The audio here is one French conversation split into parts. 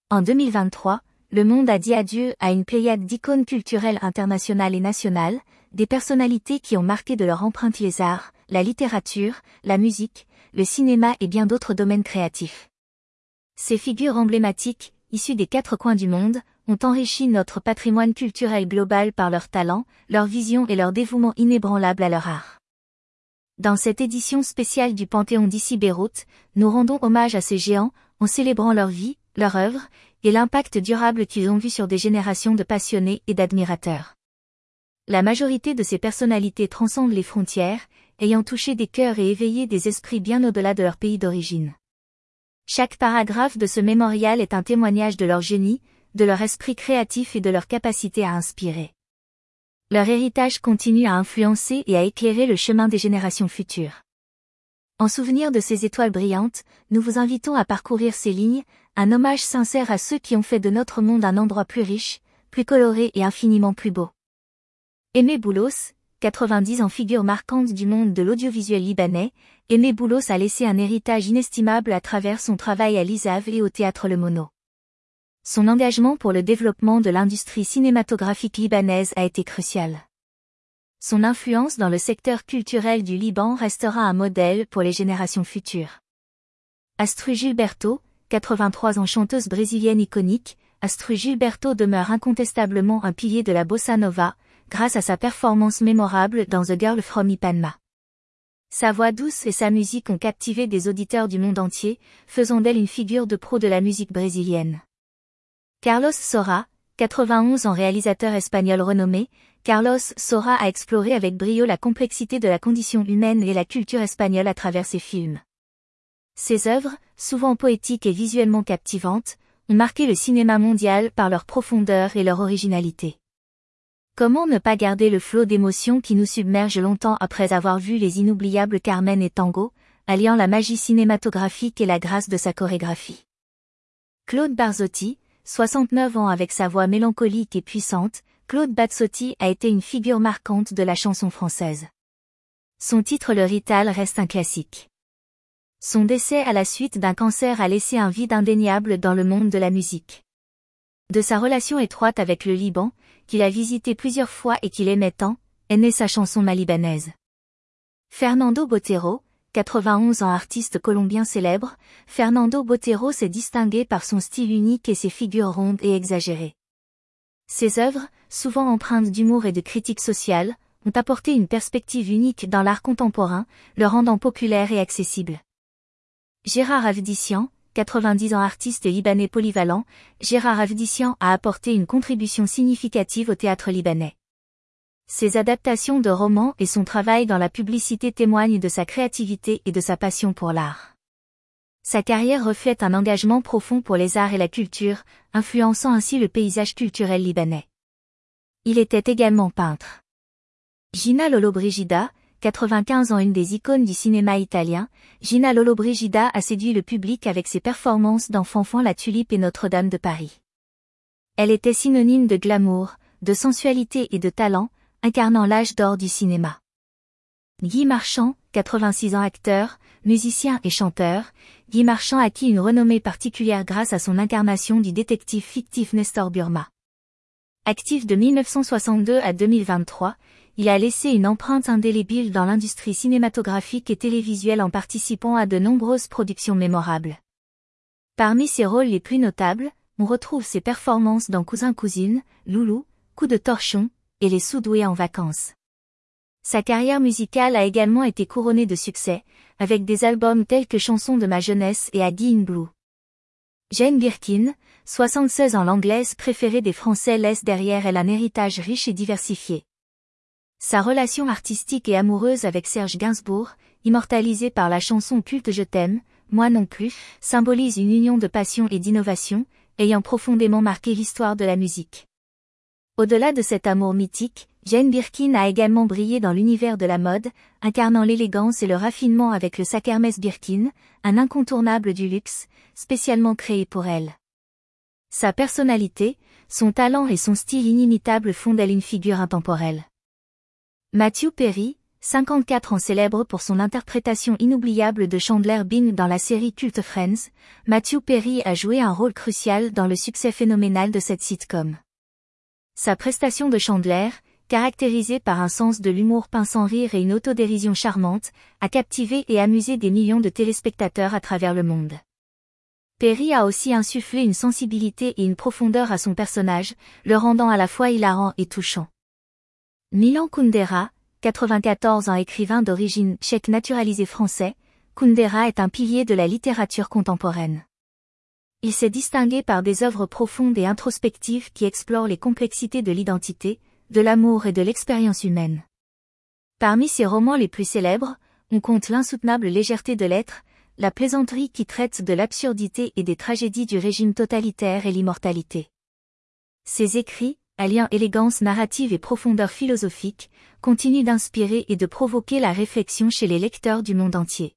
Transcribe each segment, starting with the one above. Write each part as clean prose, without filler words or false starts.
En 2023, le monde a dit adieu à une pléiade d'icônes culturelles internationales et nationales, des personnalités qui ont marqué de leur empreinte les arts, la littérature, la musique, le cinéma et bien d'autres domaines créatifs. Ces figures emblématiques, issues des quatre coins du monde, ont enrichi notre patrimoine culturel global par leur talent, leur vision et leur dévouement inébranlable à leur art. Dans cette édition spéciale du Panthéon d'Issy-Beyrouth, nous rendons hommage à ces géants, en célébrant leur vie, leur œuvre, et l'impact durable qu'ils ont vu sur des générations de passionnés et d'admirateurs. La majorité de ces personnalités transcendent les frontières, ayant touché des cœurs et éveillé des esprits bien au-delà de leur pays d'origine. Chaque paragraphe de ce mémorial est un témoignage de leur génie, de leur esprit créatif et de leur capacité à inspirer. Leur héritage continue à influencer et à éclairer le chemin des générations futures. En souvenir de ces étoiles brillantes, nous vous invitons à parcourir ces lignes, un hommage sincère à ceux qui ont fait de notre monde un endroit plus riche, plus coloré et infiniment plus beau. Aimé Boulos, 90 ans figure marquante du monde de l'audiovisuel libanais, Aimé Boulos a laissé un héritage inestimable à travers son travail à l'ISAV et au Théâtre Le Mono. Son engagement pour le développement de l'industrie cinématographique libanaise a été crucial. Son influence dans le secteur culturel du Liban restera un modèle pour les générations futures. Astrud Gilberto, 83 ans chanteuse brésilienne iconique, Astrud Gilberto demeure incontestablement un pilier de la bossa nova, grâce à sa performance mémorable dans The Girl from Ipanema. Sa voix douce et sa musique ont captivé des auditeurs du monde entier, faisant d'elle une figure de proue de la musique brésilienne. Carlos Saura, 91 ans réalisateur espagnol renommé, Carlos Saura a exploré avec brio la complexité de la condition humaine et la culture espagnole à travers ses films. Ses œuvres, souvent poétiques et visuellement captivantes, ont marqué le cinéma mondial par leur profondeur et leur originalité. Comment ne pas garder le flot d'émotions qui nous submerge longtemps après avoir vu les inoubliables Carmen et Tango, alliant la magie cinématographique et la grâce de sa chorégraphie. Claude Barzotti, 69 ans avec sa voix mélancolique et puissante, Claude Barzotti a été une figure marquante de la chanson française. Son titre Le Rital reste un classique. Son décès à la suite d'un cancer a laissé un vide indéniable dans le monde de la musique. De sa relation étroite avec le Liban, qu'il a visité plusieurs fois et qu'il aimait tant, est née sa chanson Ma Libanaise. Fernando Botero, 91 ans artiste colombien célèbre, Fernando Botero s'est distingué par son style unique et ses figures rondes et exagérées. Ses œuvres, souvent empreintes d'humour et de critique sociale, ont apporté une perspective unique dans l'art contemporain, le rendant populaire et accessible. Gérard Avedissian, 90 ans artiste libanais polyvalent, Gérard Avedissian a apporté une contribution significative au théâtre libanais. Ses adaptations de romans et son travail dans la publicité témoignent de sa créativité et de sa passion pour l'art. Sa carrière reflète un engagement profond pour les arts et la culture, influençant ainsi le paysage culturel libanais. Il était également peintre. Gina Lollobrigida, 95 ans une des icônes du cinéma italien, Gina Lollobrigida a séduit le public avec ses performances dans Fanfan la Tulipe et Notre-Dame de Paris. Elle était synonyme de glamour, de sensualité et de talent, incarnant l'âge d'or du cinéma. Guy Marchand, 86 ans acteur, musicien et chanteur, Guy Marchand acquit une renommée particulière grâce à son incarnation du détective fictif Nestor Burma. Actif de 1962 à 2023, il a laissé une empreinte indélébile dans l'industrie cinématographique et télévisuelle en participant à de nombreuses productions mémorables. Parmi ses rôles les plus notables, on retrouve ses performances dans Cousin-Cousine, Loulou, Coup de torchon, et Les Sous-doués en vacances. Sa carrière musicale a également été couronnée de succès, avec des albums tels que Chansons de ma jeunesse et Aggie in Blue. Jane Birkin, 76 ans l'anglaise préférée des Français laisse derrière elle un héritage riche et diversifié. Sa relation artistique et amoureuse avec Serge Gainsbourg, immortalisée par la chanson culte Je t'aime, moi non plus, symbolise une union de passion et d'innovation, ayant profondément marqué l'histoire de la musique. Au-delà de cet amour mythique, Jane Birkin a également brillé dans l'univers de la mode, incarnant l'élégance et le raffinement avec le sac Hermès Birkin, un incontournable du luxe, spécialement créé pour elle. Sa personnalité, son talent et son style inimitable font d'elle une figure intemporelle. Matthew Perry, 54 ans célèbre pour son interprétation inoubliable de Chandler Bing dans la série culte Friends, Matthew Perry a joué un rôle crucial dans le succès phénoménal de cette sitcom. Sa prestation de Chandler, caractérisée par un sens de l'humour pince sans rire et une autodérision charmante, a captivé et amusé des millions de téléspectateurs à travers le monde. Perry a aussi insufflé une sensibilité et une profondeur à son personnage, le rendant à la fois hilarant et touchant. Milan Kundera, 94 ans écrivain d'origine tchèque naturalisé français, Kundera est un pilier de la littérature contemporaine. Il s'est distingué par des œuvres profondes et introspectives qui explorent les complexités de l'identité, de l'amour et de l'expérience humaine. Parmi ses romans les plus célèbres, on compte l'insoutenable légèreté de l'être, la plaisanterie qui traite de l'absurdité et des tragédies du régime totalitaire et l'immortalité. Ses écrits, alliant élégance narrative et profondeur philosophique, continuent d'inspirer et de provoquer la réflexion chez les lecteurs du monde entier.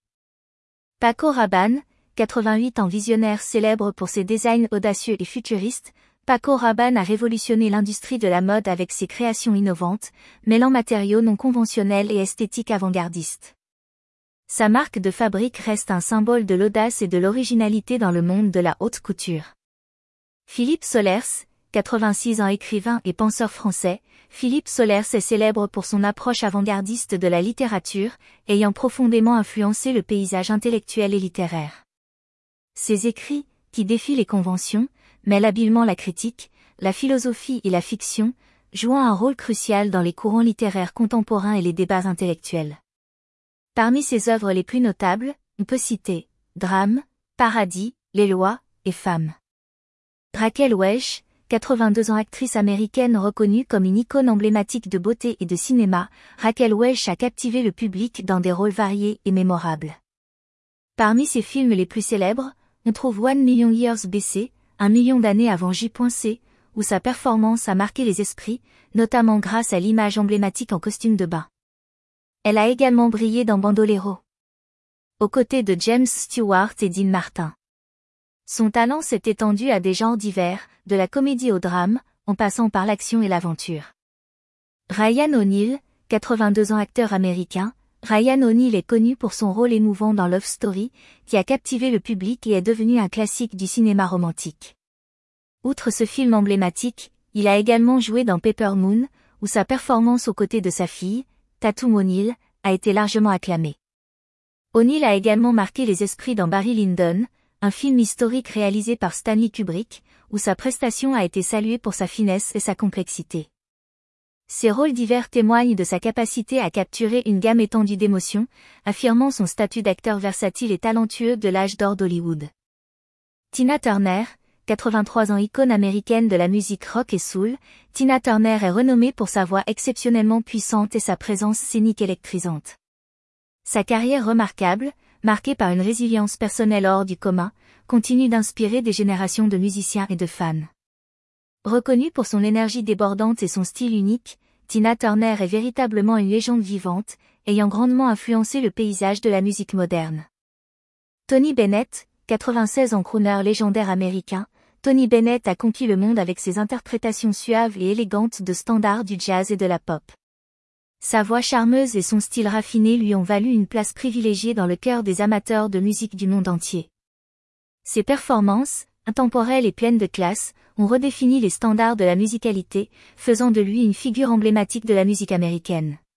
Paco Rabanne, 88 ans visionnaire célèbre pour ses designs audacieux et futuristes, Paco Rabanne a révolutionné l'industrie de la mode avec ses créations innovantes, mêlant matériaux non conventionnels et esthétiques avant-gardistes. Sa marque de fabrique reste un symbole de l'audace et de l'originalité dans le monde de la haute couture. Philippe Solers, 86 ans écrivain et penseur français, Philippe Solers est célèbre pour son approche avant-gardiste de la littérature, ayant profondément influencé le paysage intellectuel et littéraire. Ses écrits, qui défient les conventions, mêlent habilement la critique, la philosophie et la fiction, jouant un rôle crucial dans les courants littéraires contemporains et les débats intellectuels. Parmi ses œuvres les plus notables, on peut citer Drame, Paradis, Les lois et Femmes. Raquel Welch, 82 ans actrice américaine reconnue comme une icône emblématique de beauté et de cinéma, Raquel Welch a captivé le public dans des rôles variés et mémorables. Parmi ses films les plus célèbres, on trouve 1 Million Years BC, 1 million d'années avant J.C., où sa performance a marqué les esprits, notamment grâce à l'image emblématique en costume de bain. Elle a également brillé dans Bandolero, aux côtés de James Stewart et Dean Martin. Son talent s'est étendu à des genres divers, de la comédie au drame, en passant par l'action et l'aventure. Ryan O'Neal, 82 ans acteur américain, Ryan O'Neal est connu pour son rôle émouvant dans Love Story, qui a captivé le public et est devenu un classique du cinéma romantique. Outre ce film emblématique, il a également joué dans Paper Moon, où sa performance aux côtés de sa fille, Tatum O'Neal, a été largement acclamée. O'Neal a également marqué les esprits dans Barry Lyndon, un film historique réalisé par Stanley Kubrick, où sa prestation a été saluée pour sa finesse et sa complexité. Ses rôles divers témoignent de sa capacité à capturer une gamme étendue d'émotions, affirmant son statut d'acteur versatile et talentueux de l'âge d'or d'Hollywood. Tina Turner, 83 ans icône américaine de la musique rock et soul, Tina Turner est renommée pour sa voix exceptionnellement puissante et sa présence scénique électrisante. Sa carrière remarquable, marquée par une résilience personnelle hors du commun, continue d'inspirer des générations de musiciens et de fans. Reconnue pour son énergie débordante et son style unique, Tina Turner est véritablement une légende vivante, ayant grandement influencé le paysage de la musique moderne. Tony Bennett, 96 ans crooner légendaire américain, Tony Bennett a conquis le monde avec ses interprétations suaves et élégantes de standards du jazz et de la pop. Sa voix charmeuse et son style raffiné lui ont valu une place privilégiée dans le cœur des amateurs de musique du monde entier. Ses performances, intemporelles et pleines de classe, ont redéfini les standards de la musicalité, faisant de lui une figure emblématique de la musique américaine.